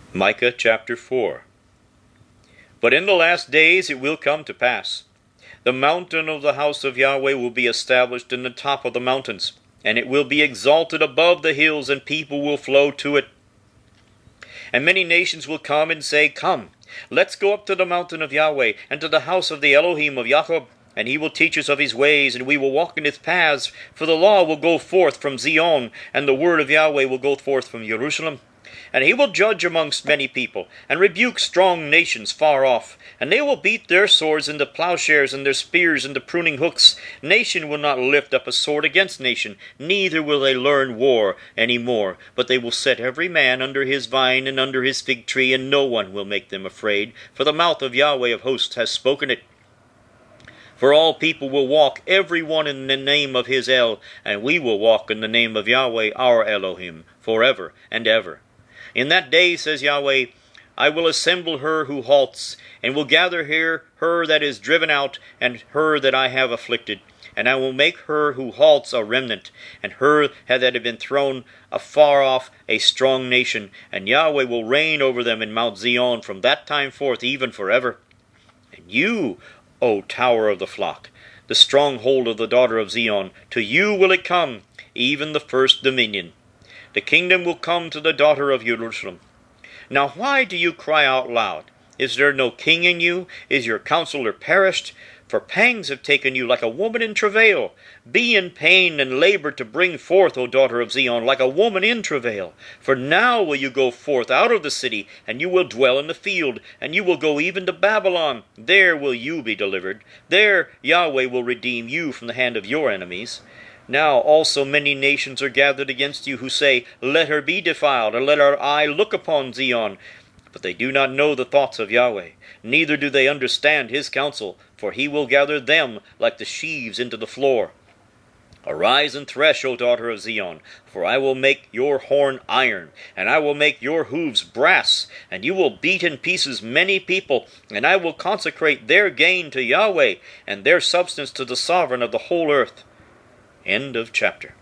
Micah chapter 4. But in the last days it will come to pass, the mountain of the house of Yahweh will be established in the top of the mountains, and it will be exalted above the hills, and people will flow to it. And many nations will come and say, Come, let's go up to the mountain of Yahweh, and to the house of the Elohim of Jacob, and he will teach us of his ways, and we will walk in his paths. For the law will go forth from Zion, and the word of Yahweh will go forth from Jerusalem. And he will judge amongst many people, and rebuke strong nations far off. And they will beat their swords into plowshares, and their spears into pruning hooks. Nation will not lift up a sword against nation, neither will they learn war any more. But they will set every man under his vine and under his fig tree, and no one will make them afraid. For the mouth of Yahweh of hosts has spoken it. For all people will walk, every one in the name of his El, and we will walk in the name of Yahweh our Elohim, forever and ever. In that day, says Yahweh, I will assemble her who halts, and will gather here her that is driven out, and her that I have afflicted. And I will make her who halts a remnant, and her that had been thrown afar off a strong nation. And Yahweh will reign over them in Mount Zion from that time forth, even forever. And you, O tower of the flock, the stronghold of the daughter of Zion, to you will it come, even the first dominion. The kingdom will come to the daughter of Jerusalem. Now why do you cry out loud? Is there no king in you? Is your counselor perished? For pangs have taken you like a woman in travail. Be in pain and labor to bring forth, O daughter of Zion, like a woman in travail. For now will you go forth out of the city, and you will dwell in the field, and you will go even to Babylon. There will you be delivered. There Yahweh will redeem you from the hand of your enemies. Now also many nations are gathered against you, who say, Let her be defiled, and let our eye look upon Zion. But they do not know the thoughts of Yahweh, neither do they understand his counsel, for he will gather them like the sheaves into the floor. Arise and thresh, O daughter of Zion, for I will make your horn iron, and I will make your hooves brass, and you will beat in pieces many people, and I will consecrate their gain to Yahweh, and their substance to the sovereign of the whole earth. End of chapter.